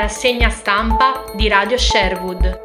rassegna stampa di Radio Sherwood.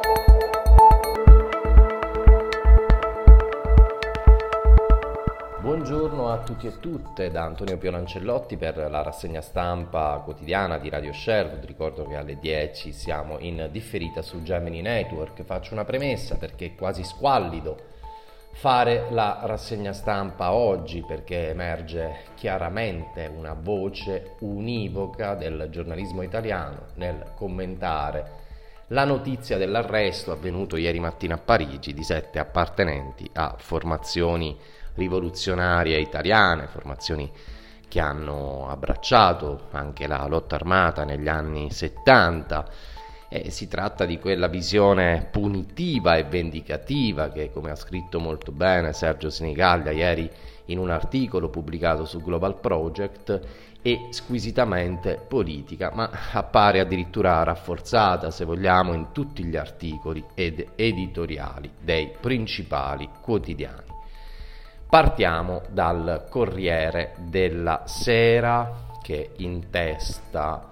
Buongiorno a tutti e tutte da Antonio Pio Lancellotti per la rassegna stampa quotidiana di Radio Sherwood. Ricordo che alle 10 siamo in differita su Gemini Network. Faccio una premessa perché è quasi squallido fare la rassegna stampa oggi, perché emerge chiaramente una voce univoca del giornalismo italiano nel commentare la notizia dell'arresto avvenuto ieri mattina a Parigi di 7 appartenenti a formazioni rivoluzionarie italiane, formazioni che hanno abbracciato anche la lotta armata negli anni 70. Si tratta di quella visione punitiva e vendicativa che, come ha scritto molto bene Sergio Sinigaglia ieri in un articolo pubblicato su Global Project, è squisitamente politica, ma appare addirittura rafforzata, se vogliamo, in tutti gli articoli ed editoriali dei principali quotidiani. Partiamo dal Corriere della Sera, che intesta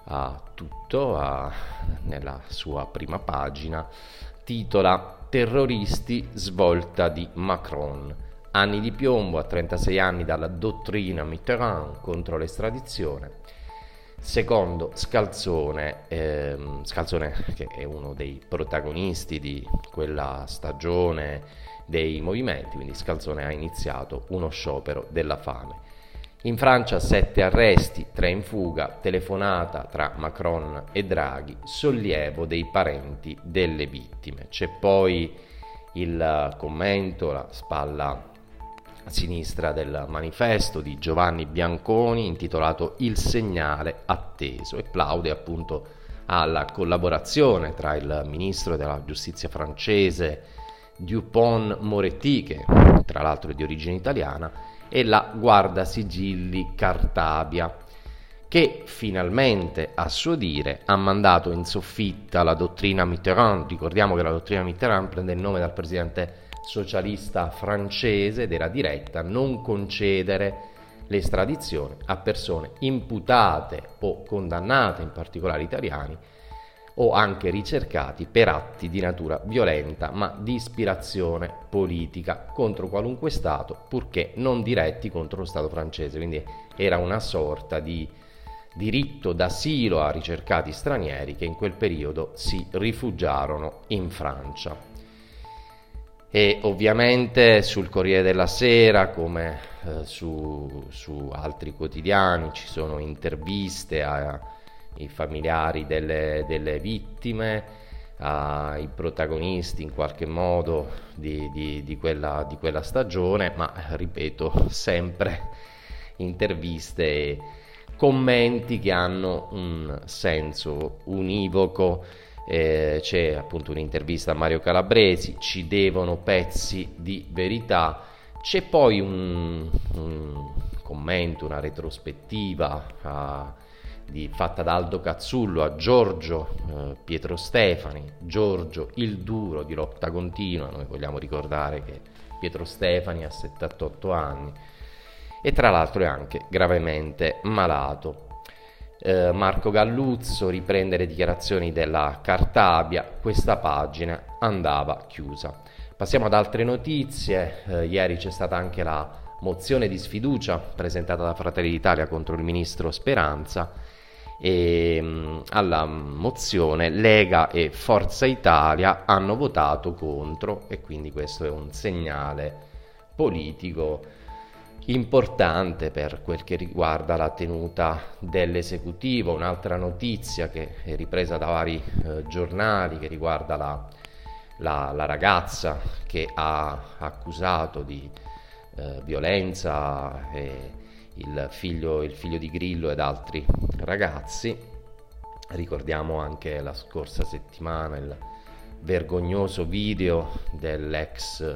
nella sua prima pagina titola "Terroristi, svolta di Macron. Anni di piombo a 36 anni dalla dottrina Mitterrand contro l'estradizione". Secondo Scalzone, che è uno dei protagonisti di quella stagione dei movimenti, quindi Scalzone ha iniziato uno sciopero della fame. In Francia 7 arresti, 3 in fuga, telefonata tra Macron e Draghi, sollievo dei parenti delle vittime. C'è poi il commento, la spalla a sinistra del manifesto di Giovanni Bianconi, intitolato "Il segnale atteso", e plaude appunto alla collaborazione tra il ministro della giustizia francese Dupont-Moretti, che tra l'altro è di origine italiana, e la guardasigilli Cartabia, che finalmente, a suo dire, ha mandato in soffitta la dottrina Mitterrand. Ricordiamo che la dottrina Mitterrand prende il nome dal presidente socialista francese ed era diretta a non concedere l'estradizione a persone imputate o condannate, in particolare italiani, o anche ricercati per atti di natura violenta ma di ispirazione politica contro qualunque Stato, purché non diretti contro lo Stato francese. Quindi era una sorta di diritto d'asilo a ricercati stranieri che in quel periodo si rifugiarono in Francia. E ovviamente sul Corriere della Sera, come su altri quotidiani, ci sono interviste ai familiari delle vittime, ai protagonisti in qualche modo di quella stagione, ma ripeto, sempre interviste e commenti che hanno un senso univoco. C'è appunto un'intervista a Mario Calabresi, "Ci devono pezzi di verità". C'è poi un commento, una retrospettiva fatta da Aldo Cazzullo a Giorgio Pietro Stefani, Giorgio il duro di lotta continua. Noi vogliamo ricordare che Pietro Stefani ha 78 anni e tra l'altro è anche gravemente malato. Marco Galluzzo riprende le dichiarazioni della Cartabia, questa pagina andava chiusa. Passiamo ad altre notizie. Ieri c'è stata anche la mozione di sfiducia presentata da Fratelli d'Italia contro il ministro Speranza, e alla mozione Lega e Forza Italia hanno votato contro, e quindi questo è un segnale politico importante per quel che riguarda la tenuta dell'esecutivo. Un'altra notizia che è ripresa da vari giornali, che riguarda la ragazza che ha accusato di violenza il figlio di Grillo ed altri ragazzi. Ricordiamo anche la scorsa settimana il vergognoso video dell'ex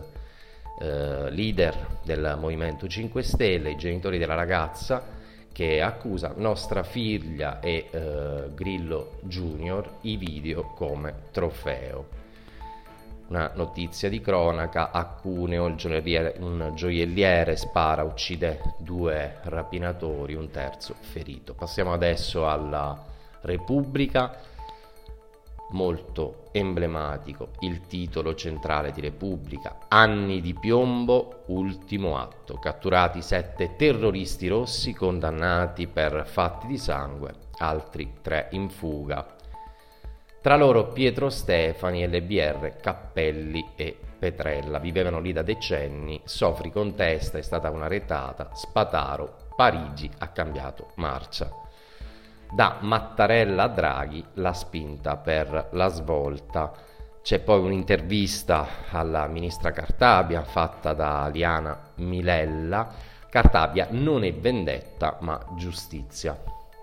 leader del Movimento 5 Stelle, i genitori della ragazza, che accusa nostra figlia e Grillo Junior, i video come trofeo. Una notizia di cronaca: a Cuneo un gioielliere spara, uccide 2 rapinatori, un terzo ferito. Passiamo adesso alla Repubblica, molto emblematico il titolo centrale di Repubblica: anni di piombo, ultimo atto, catturati 7 terroristi rossi condannati per fatti di sangue, altri 3 in fuga. Tra loro Pietro Stefani, LBR, Cappelli e Petrella. Vivevano lì da decenni. Sofri contesta, è stata una retata. Spataro, Parigi ha cambiato marcia. Da Mattarella a Draghi la spinta per la svolta. C'è poi un'intervista alla ministra Cartabia fatta da Liana Milella. Cartabia: non è vendetta ma giustizia.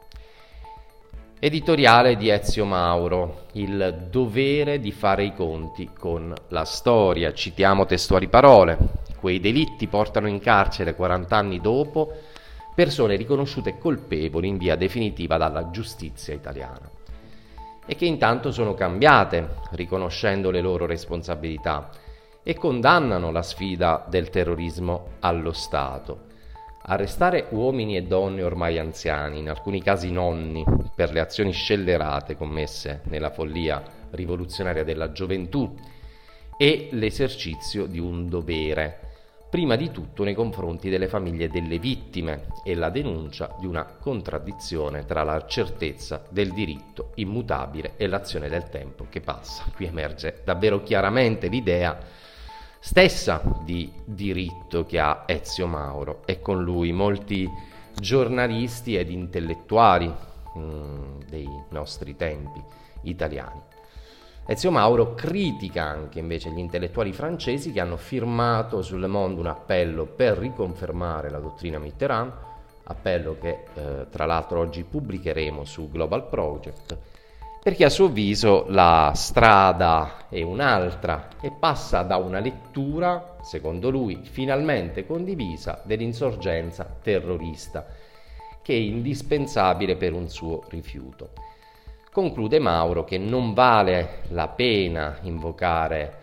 Editoriale di Ezio Mauro: il dovere di fare i conti con la storia. Citiamo testuali parole: quei delitti portano in carcere 40 anni dopo persone riconosciute colpevoli in via definitiva dalla giustizia italiana e che intanto sono cambiate, riconoscendo le loro responsabilità, e condannano la sfida del terrorismo allo Stato. Arrestare uomini e donne ormai anziani, in alcuni casi nonni, per le azioni scellerate commesse nella follia rivoluzionaria della gioventù è l'esercizio di un dovere, prima di tutto nei confronti delle famiglie delle vittime, e la denuncia di una contraddizione tra la certezza del diritto immutabile e l'azione del tempo che passa. Qui emerge davvero chiaramente l'idea stessa di diritto che ha Ezio Mauro, e con lui molti giornalisti ed intellettuali dei nostri tempi italiani. Ezio Mauro critica anche invece gli intellettuali francesi che hanno firmato sul Le Monde un appello per riconfermare la dottrina Mitterrand, appello che tra l'altro oggi pubblicheremo su Global Project, perché a suo avviso la strada è un'altra e passa da una lettura, secondo lui, finalmente condivisa dell'insorgenza terrorista, che è indispensabile per un suo rifiuto. Conclude Mauro che non vale la pena invocare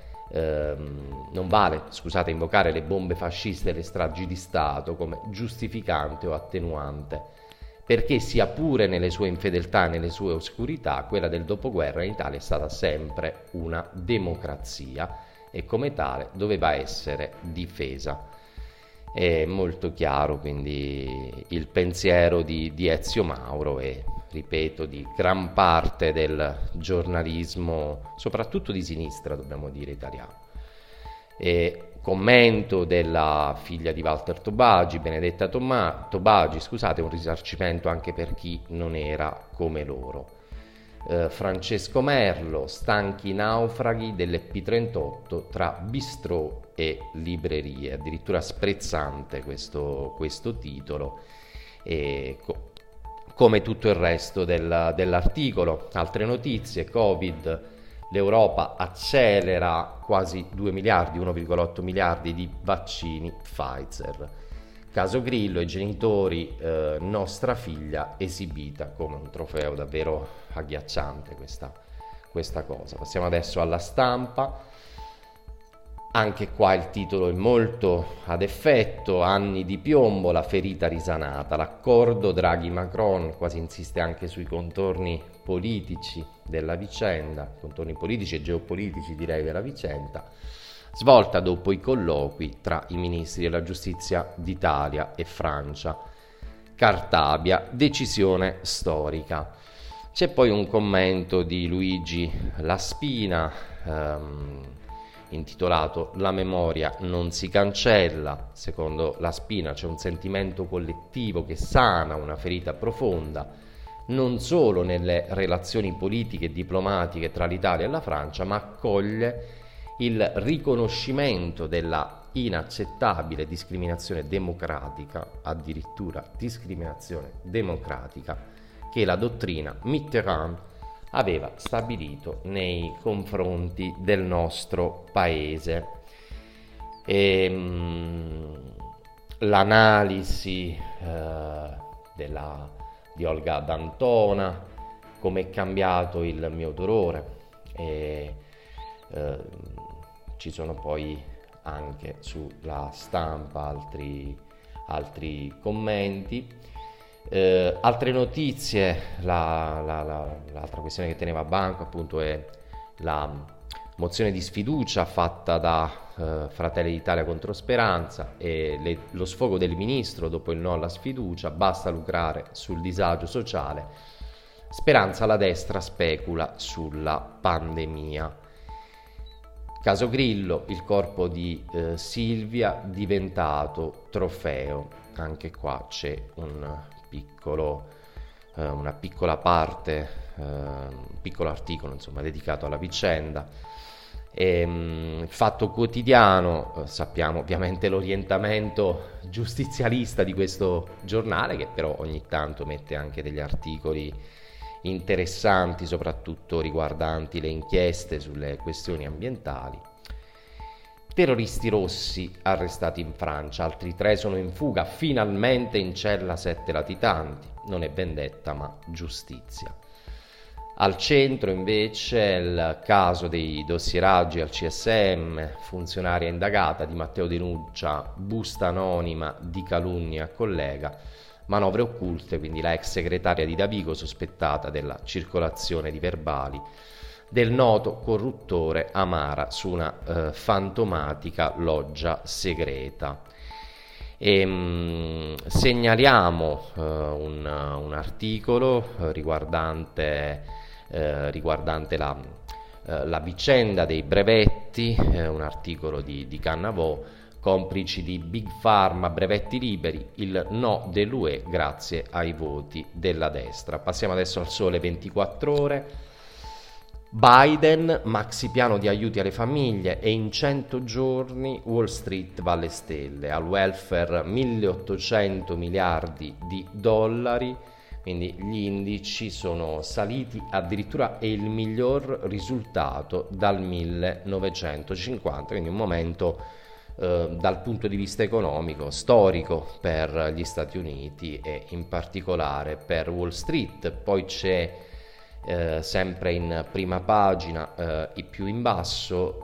le bombe fasciste e le stragi di Stato come giustificante o attenuante, perché sia pure nelle sue infedeltà e nelle sue oscurità, quella del dopoguerra in Italia è stata sempre una democrazia e come tale doveva essere difesa. È molto chiaro quindi il pensiero di Ezio Mauro e, ripeto, di gran parte del giornalismo, soprattutto di sinistra, dobbiamo dire, italiano. E commento della figlia di Walter Tobagi, Benedetta Tobagi, un risarcimento anche per chi non era come loro. Francesco Merlo, stanchi naufraghi dell'P38 tra bistrò e librerie, addirittura sprezzante questo titolo, e come tutto il resto dell'articolo. Altre notizie: Covid, l'Europa accelera quasi 2 miliardi, 1,8 miliardi di vaccini Pfizer. Caso Grillo, i genitori, nostra figlia esibita come un trofeo. Davvero agghiacciante questa cosa. Passiamo adesso alla Stampa. Anche qua il titolo è molto ad effetto: anni di piombo, la ferita risanata. L'accordo Draghi-Macron quasi insiste anche sui contorni politici della vicenda, contorni politici e geopolitici direi della vicenda. Svolta dopo i colloqui tra i ministri della giustizia d'Italia e Francia. Cartabia, decisione storica. C'è poi un commento di Luigi Laspina intitolato La memoria non si cancella. Secondo Laspina c'è un sentimento collettivo che sana una ferita profonda, non solo nelle relazioni politiche e diplomatiche tra l'Italia e la Francia, ma accoglie il riconoscimento della inaccettabile discriminazione democratica, addirittura discriminazione democratica, che la dottrina Mitterrand aveva stabilito nei confronti del nostro paese. L'analisi di Olga D'Antona, come è cambiato il mio dolore, ci sono poi anche sulla Stampa altri commenti. Altre notizie, l'altra questione che teneva a banco appunto è la mozione di sfiducia fatta da Fratelli d'Italia contro Speranza e lo sfogo del ministro dopo il no alla sfiducia: basta lucrare sul disagio sociale, Speranza, la destra specula sulla pandemia. Caso Grillo, il corpo di Silvia diventato trofeo. Anche qua c'è una piccola parte, un piccolo articolo insomma dedicato alla vicenda. Fatto Quotidiano, sappiamo ovviamente l'orientamento giustizialista di questo giornale, che però ogni tanto mette anche degli articoli interessanti, soprattutto riguardanti le inchieste sulle questioni ambientali. Terroristi rossi arrestati in Francia, altri 3 sono in fuga, finalmente in cella 7 latitanti. Non è vendetta ma giustizia. Al centro invece il caso dei dossieraggi al CSM, funzionaria indagata Di Matteo denuncia busta anonima di calunnia a collega, manovre occulte, quindi la ex segretaria di Davigo sospettata della circolazione di verbali del noto corruttore Amara su una fantomatica loggia segreta. Segnaliamo un articolo riguardante la vicenda dei brevetti, un articolo di Cannavò: complici di Big Pharma, brevetti liberi, il no dell'UE grazie ai voti della destra. Passiamo adesso al Sole 24 Ore. Biden, maxi piano di aiuti alle famiglie e in 100 giorni Wall Street va alle stelle, al welfare 1.800 miliardi di dollari, quindi gli indici sono saliti addirittura, è il miglior risultato dal 1950, quindi un momento dal punto di vista economico storico per gli Stati Uniti e in particolare per Wall Street. Poi c'è sempre in prima pagina, più in basso,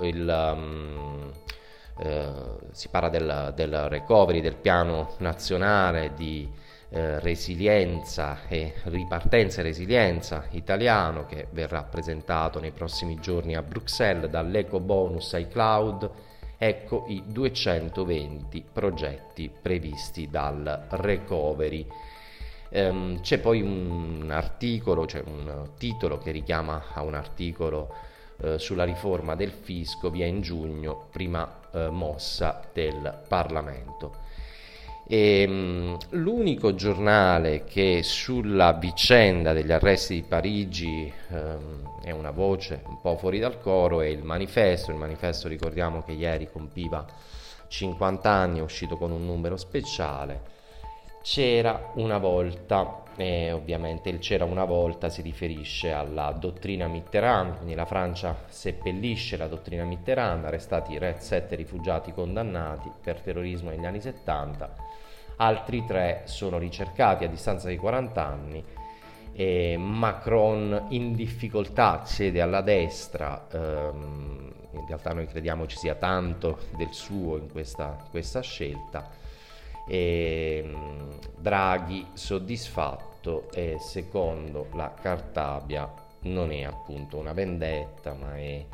si parla del recovery, del piano nazionale di resilienza e ripartenza e resilienza italiano, che verrà presentato nei prossimi giorni a Bruxelles. Dall'eco bonus ai cloud, ecco i 220 progetti previsti dal recovery. C'è poi un articolo, cioè un titolo che richiama a un articolo sulla riforma del fisco, via in giugno, prima mossa del Parlamento. L'unico giornale che sulla vicenda degli arresti di Parigi è una voce un po' fuori dal coro è il Manifesto. Il Manifesto, ricordiamo che ieri compiva 50 anni, è uscito con un numero speciale. C'era una volta, ovviamente il c'era una volta si riferisce alla dottrina Mitterrand, quindi la Francia seppellisce la dottrina Mitterrand, arrestati 7 rifugiati condannati per terrorismo negli anni 70, altri 3 sono ricercati a distanza di 40 anni, Macron in difficoltà, cede alla destra, in realtà noi crediamo ci sia tanto del suo in questa scelta. Draghi soddisfatto, e secondo la Cartabia non è appunto una vendetta ma è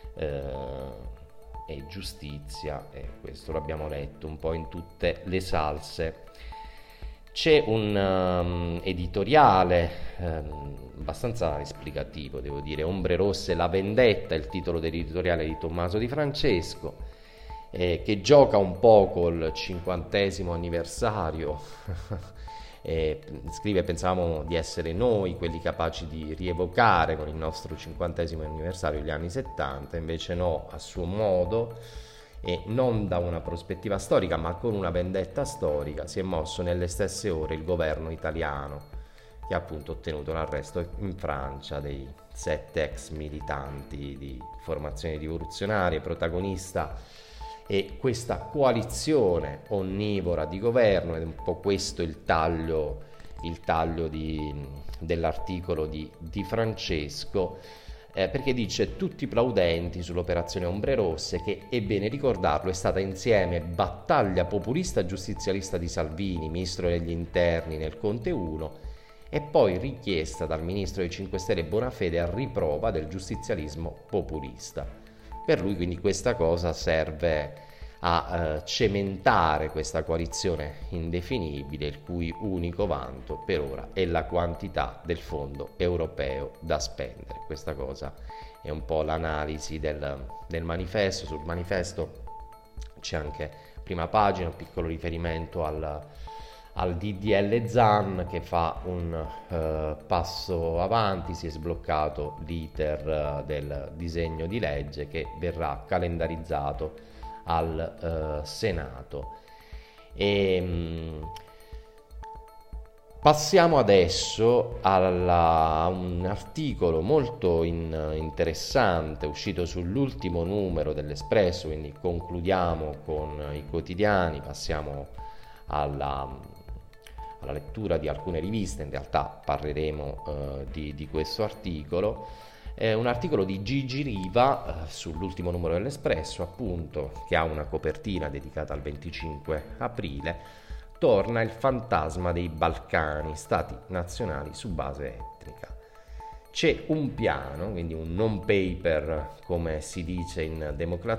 giustizia, e questo l'abbiamo letto un po' in tutte le salse. C'è un editoriale abbastanza esplicativo, devo dire, Ombre rosse, la vendetta, il titolo dell'editoriale di Tommaso Di Francesco, che gioca un po' col 50° anniversario. Scrive: pensavamo di essere noi quelli capaci di rievocare con il nostro 50° anniversario gli anni 70, invece no, a suo modo, e non da una prospettiva storica ma con una vendetta storica, si è mosso nelle stesse ore il governo italiano, che ha appunto ottenuto l'arresto in Francia dei 7 ex militanti di formazioni rivoluzionarie. Protagonista e questa coalizione onnivora di governo, ed è un po' questo il taglio dell'articolo di Francesco. perché dice tutti plaudenti sull'operazione Ombre Rosse, che è bene ricordarlo è stata insieme battaglia populista giustizialista di Salvini, ministro degli interni nel Conte 1, e poi richiesta dal ministro dei 5 Stelle Bonafede a riprova del giustizialismo populista. Per lui quindi questa cosa serve a cementare questa coalizione indefinibile, il cui unico vanto per ora è la quantità del fondo europeo da spendere. Questa cosa è un po' l'analisi del manifesto. Sul manifesto c'è anche prima pagina, un piccolo riferimento al DDL Zan, che fa un passo avanti. Si è sbloccato l'iter del disegno di legge che verrà calendarizzato al Senato. Passiamo adesso a un articolo molto interessante uscito sull'ultimo numero dell'Espresso, quindi concludiamo con i quotidiani, passiamo alla lettura di alcune riviste. In realtà parleremo di questo articolo. È un articolo di Gigi Riva sull'ultimo numero dell'Espresso, appunto, che ha una copertina dedicata al 25 aprile. Torna il fantasma dei Balcani, stati nazionali su base etnica. C'è un piano, quindi un non-paper, come si dice in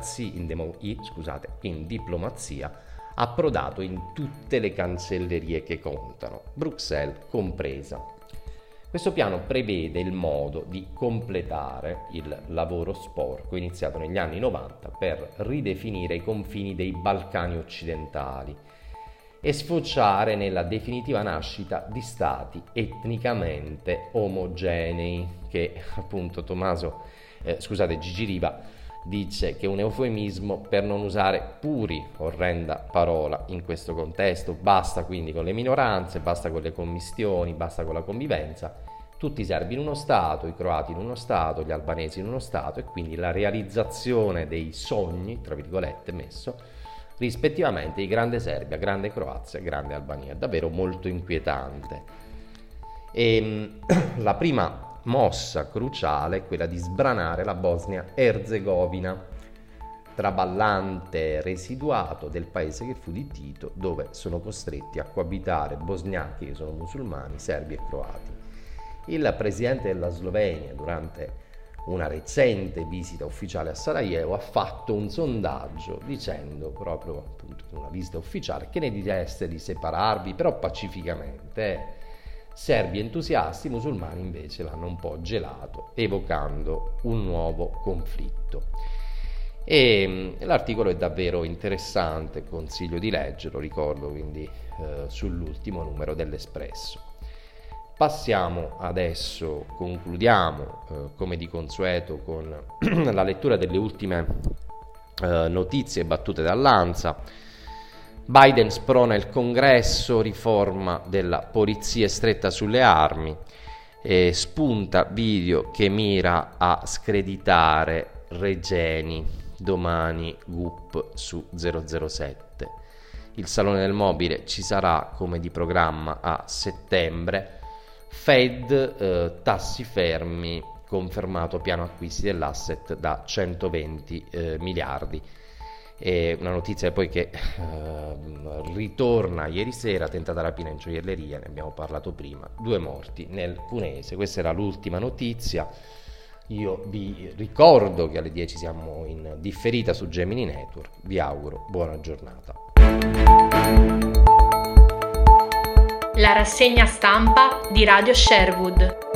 diplomazia, approdato in tutte le cancellerie che contano, Bruxelles compresa. Questo piano prevede il modo di completare il lavoro sporco iniziato negli anni 90 per ridefinire i confini dei Balcani occidentali e sfociare nella definitiva nascita di stati etnicamente omogenei, che appunto Gigi Riva dice che è un eufemismo per non usare puri, orrenda parola in questo contesto. Basta quindi con le minoranze, basta con le commistioni, basta con la convivenza. Tutti i serbi in uno Stato, i croati in uno Stato, gli albanesi in uno Stato, e quindi la realizzazione dei sogni, tra virgolette messo, rispettivamente di grande Serbia, grande Croazia, grande Albania. È davvero molto inquietante. La prima mossa cruciale è quella di sbranare la Bosnia-Erzegovina, traballante residuato del paese che fu di Tito, dove sono costretti a coabitare bosniachi che sono musulmani, serbi e croati. Il presidente della Slovenia, durante una recente visita ufficiale a Sarajevo, ha fatto un sondaggio dicendo, proprio appunto in una visita ufficiale, che ne direste di separarvi, però pacificamente. Serbi entusiasti, musulmani invece l'hanno un po' gelato, evocando un nuovo conflitto. E l'articolo è davvero interessante, consiglio di leggerlo, ricordo quindi sull'ultimo numero dell'Espresso. Passiamo adesso, concludiamo come di consueto con la lettura delle ultime notizie battute dall'ANSA. Biden sprona il Congresso, riforma della polizia stretta sulle armi, spunta video che mira a screditare Regeni, domani GUP su 007. Il Salone del Mobile ci sarà come di programma a settembre. Fed, tassi fermi, confermato piano acquisti dell'asset da 120 miliardi. È una notizia poi che ritorna ieri sera, tentata rapina in gioielleria, ne abbiamo parlato prima, 2 morti nel Cuneese. Questa era l'ultima notizia. Io vi ricordo che alle 10 siamo in differita su Gemini Network, vi auguro buona giornata. La rassegna stampa di Radio Sherwood.